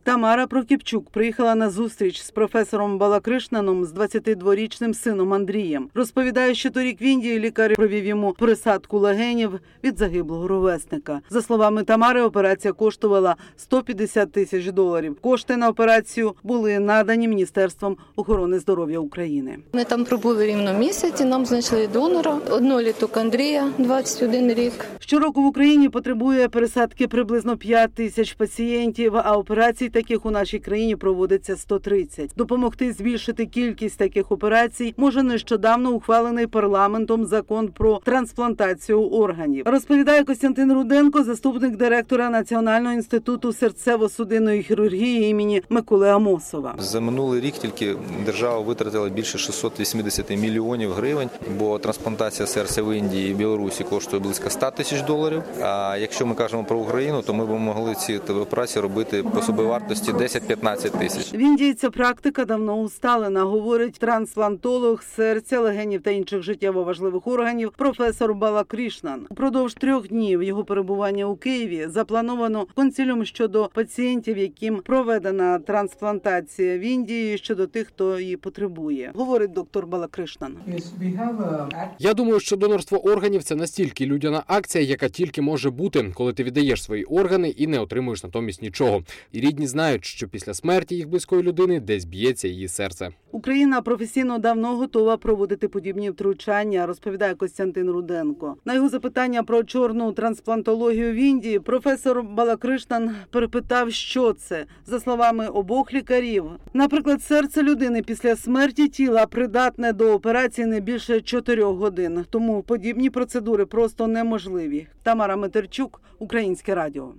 Тамара Прокіпчук приїхала на зустріч з професором Балакришнаном з 22-річним сином Андрієм. Розповідає, що торік в Індії лікар провів йому пересадку легенів від загиблого ровесника. За словами Тамари, операція коштувала $150 тисяч. Кошти на операцію були надані Міністерством охорони здоров'я України. Ми там пробули рівно місяць і нам знайшли донора. Одноліток Андрія, 21 рік. Щороку в Україні потребує пересадки приблизно 5 тисяч пацієнтів, а операцій таких у нашій країні проводиться 130. Допомогти збільшити кількість таких операцій може нещодавно ухвалений парламентом закон про трансплантацію органів. Розповідає Костянтин Руденко, заступник директора Національного інституту серцево-судинної хірургії імені Миколи Амосова. За минулий рік тільки держава витратила більше 680 мільйонів гривень, бо трансплантація серця в Індії і Білорусі коштує близько $100 тисяч. А якщо ми кажемо про Україну, то ми б могли ці операції робити по собівартості 10-15 тисяч. В Індії ця практика давно усталена, говорить трансплантолог серця, легенів та інших життєво важливих органів професор Балакришнан. Упродовж 3 днів його перебування у Києві заплановано консиліум щодо пацієнтів, яким проведена трансплантація в Індії, щодо тих, хто її потребує, говорить доктор Балакришнан. Я думаю, що донорство органів – це настільки людяна акція, яка тільки може бути, коли ти віддаєш свої органи і не отримуєш натомість нічого. І рідні знають, що після смерті їх близької людини десь б'ється її серце. Україна професійно давно готова проводити подібні втручання, розповідає Костянтин Руденко. На його запитання про чорну трансплантологію в Індії професор Балакришнан перепитав, що це. За словами обох лікарів, наприклад, серце людини після смерті тіла придатне до операції не більше 4 годин. Тому подібні процедури просто неможливі. Тамара Метерчук, Українське радіо.